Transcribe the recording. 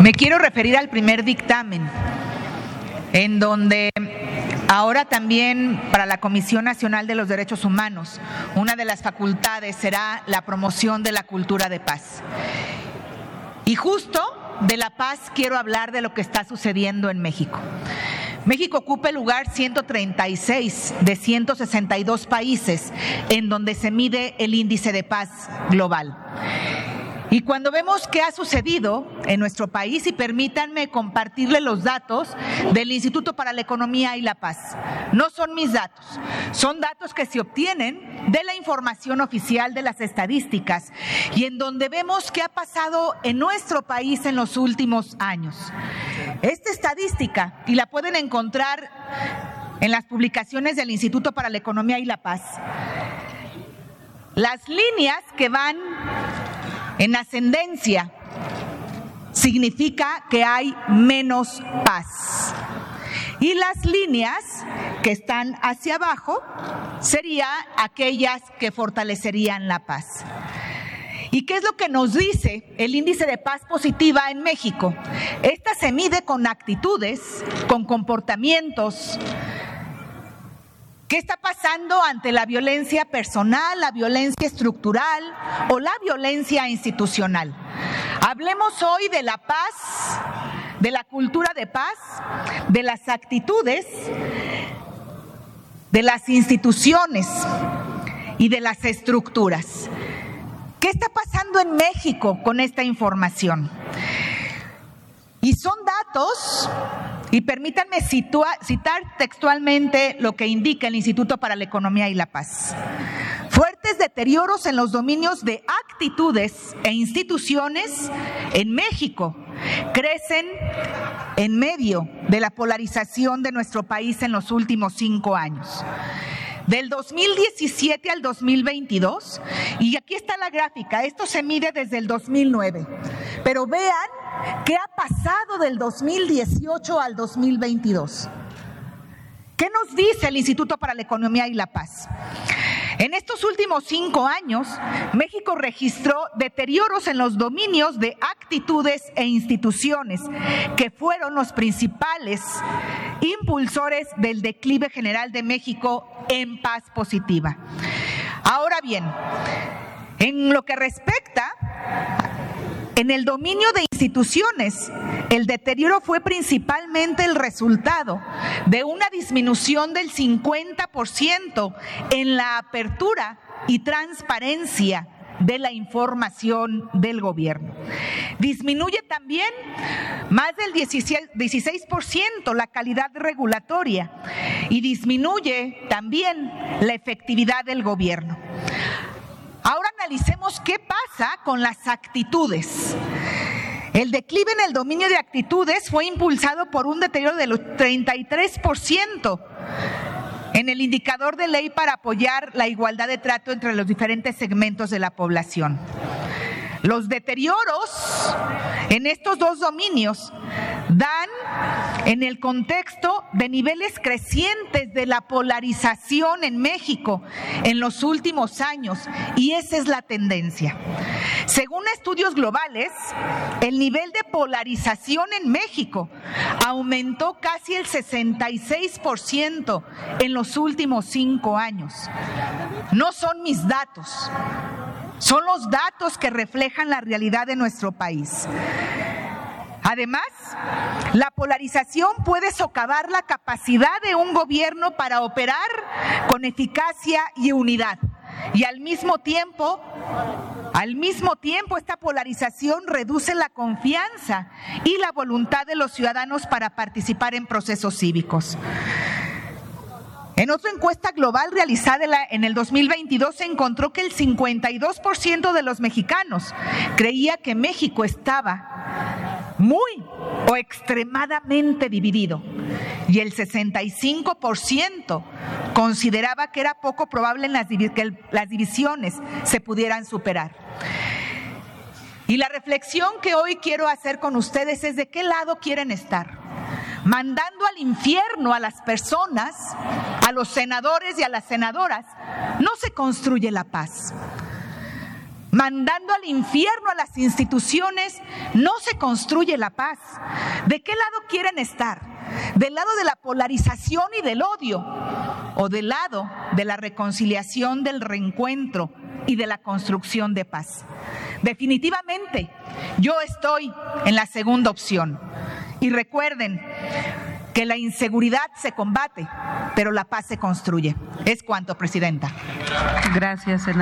Me quiero referir al primer dictamen, en donde ahora también para la Comisión Nacional de los Derechos Humanos, una de las facultades será la promoción de la cultura de paz. Y justo de la paz quiero hablar de lo que está sucediendo en México. México ocupa el lugar 136 de 162 países en donde se mide el índice de paz global. Y cuando vemos qué ha sucedido en nuestro país, y permítanme compartirles los datos del Instituto para la Economía y la Paz. No son mis datos, son datos que se obtienen de la información oficial de las estadísticas y en donde vemos qué ha pasado en nuestro país en los últimos años. Esta estadística, y la pueden encontrar en las publicaciones del Instituto para la Economía y la Paz, las líneas que van en ascendencia significa que hay menos paz. Y las líneas que están hacia abajo serían aquellas que fortalecerían la paz. ¿Y qué es lo que nos dice el índice de paz positiva en México? Esta se mide con actitudes, con comportamientos. ¿Qué está pasando ante la violencia personal, la violencia estructural o la violencia institucional? Hablemos hoy de la paz, de la cultura de paz, de las actitudes, de las instituciones y de las estructuras. ¿Qué está pasando en México con esta información? Y son datos, y permítanme citar textualmente lo que indica el Instituto para la Economía y la Paz. Fuertes deterioros en los dominios de actitudes e instituciones en México crecen en medio de la polarización de nuestro país en los últimos 5 años. Del 2017 al 2022, y aquí está la gráfica, esto se mide desde el 2009, pero vean qué ha pasado del 2018 al 2022. ¿Qué nos dice el Instituto para la Economía y la Paz? En estos últimos 5 años, México registró deterioros en los dominios de actitudes e instituciones que fueron los principales impulsores del declive general de México en paz positiva. Ahora bien, en lo que respecta en el dominio de instituciones, el deterioro fue principalmente el resultado de una disminución del 50% en la apertura y transparencia de la información del gobierno. Disminuye también más del 16% la calidad regulatoria y disminuye también la efectividad del gobierno. Ahora analicemos qué pasa con las actitudes. El declive en el dominio de actitudes fue impulsado por un deterioro del 33% en el indicador de ley para apoyar la igualdad de trato entre los diferentes segmentos de la población. Los deterioros en estos dos dominios dan en el contexto de niveles crecientes de la polarización en México en los últimos años, y esa es la tendencia. Según estudios globales, el nivel de polarización en México aumentó casi el 66% en los últimos 5 años. No son mis datos, son los datos que reflejan la realidad de nuestro país. Además, la polarización puede socavar la capacidad de un gobierno para operar con eficacia y unidad. Y al mismo tiempo, esta polarización reduce la confianza y la voluntad de los ciudadanos para participar en procesos cívicos. En otra encuesta global realizada en el 2022 se encontró que el 52% de los mexicanos creía que México estaba muy o extremadamente dividido, y el 65% consideraba que era poco probable que las divisiones se pudieran superar. Y la reflexión que hoy quiero hacer con ustedes es: ¿de qué lado quieren estar? ¿Mandando al infierno a las personas, a los senadores y a las senadoras? No se construye la paz. mandando al infierno a las instituciones, no se construye la paz. ¿De qué lado quieren estar? ¿Del lado de la polarización y del odio? ¿O del lado de la reconciliación, del reencuentro y de la construcción de paz? Definitivamente, yo estoy en la segunda opción. Y recuerden que la inseguridad se combate, pero la paz se construye. Es cuanto, Presidenta. Gracias, senadora.